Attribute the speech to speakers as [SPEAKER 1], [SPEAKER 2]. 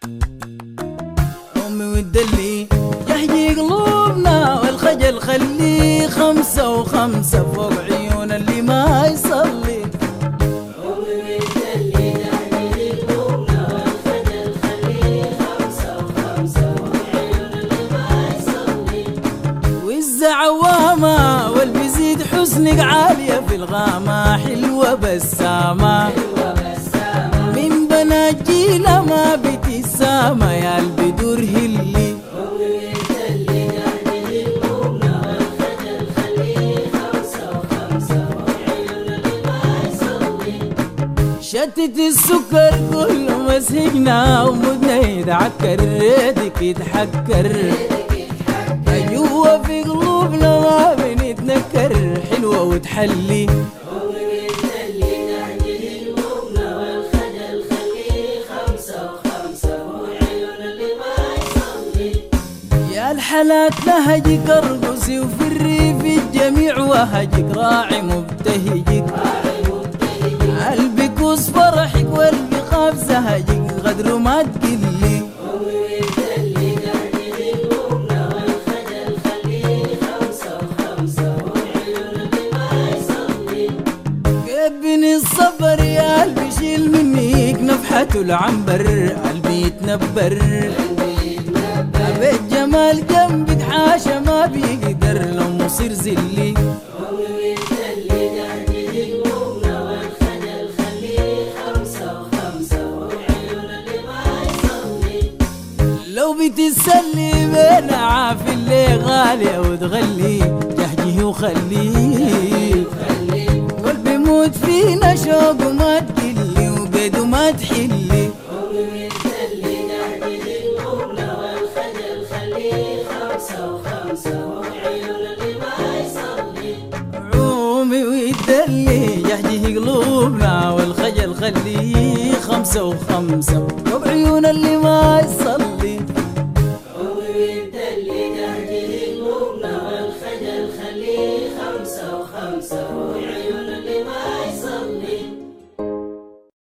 [SPEAKER 1] أمي والدلي يحيي قلوبنا والخجل خليه 5 و5 فوق عيون اللي ما يصلي.
[SPEAKER 2] أمي والدلي يحيي قلوبنا والخجل خليه 5 و5 فوق عيون اللي ما يصلي.
[SPEAKER 1] والزعوامة والبيزيد حسنك عالية في الغامة حلوة بسامة من بنات جيلة ما بتسامة يا البدور هلي.
[SPEAKER 2] أمي والدلي يحيي قلوبنا والخجل خليه 5 و5 فوق عيون اللي ما يصلي.
[SPEAKER 1] شتت السكر كله مسكنا ومدنا يتعكر ريدك يتحكر أيوة في قلوبنا ما بنتنكر حلوة وتحلي.
[SPEAKER 2] أمي والدلي يحيي قلوبنا والخجل خليه 5 و5 فوق عيون اللي ما يصلي.
[SPEAKER 1] يا الحالات نهجك ارقصي وفي الريف الجميع وهجك راعي مبتهجك قلبي كوس فرحك والبي خاف زهجك غدر ما تقلي.
[SPEAKER 2] أمي والدلي يحيي قلوبنا والخجل خليه 5 و5 فوق عيون اللي ما يصلي.
[SPEAKER 1] كبني الصبر يا قلبي شيل منيك نفحته العنبر قلبي يتنبر بيت جمال جنبك حاشا ما بيقدر لو مصير زلي.
[SPEAKER 2] أمي والدلي يحيي قلوبنا والخجل خليه 5 و5 فوق عيون اللي ما يصلي.
[SPEAKER 1] لو بتسلي بين عافي اللي غالية وتغلي جهجه وخليه قلبي يموت فينا شوق وما تقلي وقيد وما تحلي.
[SPEAKER 2] أمي والدلي يحيي قلوبنا والخجل خليه 5 و5 فوق عيون اللي ما يصلي.
[SPEAKER 1] عومي ويدلي يحجيه قلوبنا والخجل خليه 5 و5 فوق عيون اللي ما يصلي.